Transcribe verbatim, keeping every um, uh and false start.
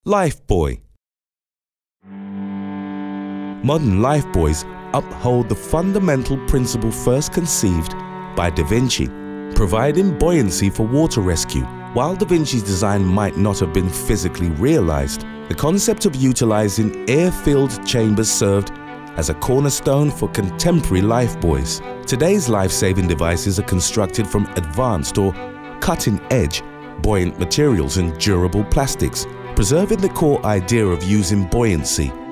Lifebuoy. Modern lifebuoys uphold the fundamental principle first conceived by Da Vinci, providing buoyancy for water rescue. While Da Vinci's design might not have been physically realized, the concept of utilizing air-filled chambers served as a cornerstone for contemporary lifebuoys. Today's life-saving devices are constructed from advanced or cutting-edge buoyant materials and durable plastics, preserving the core idea of using buoyancy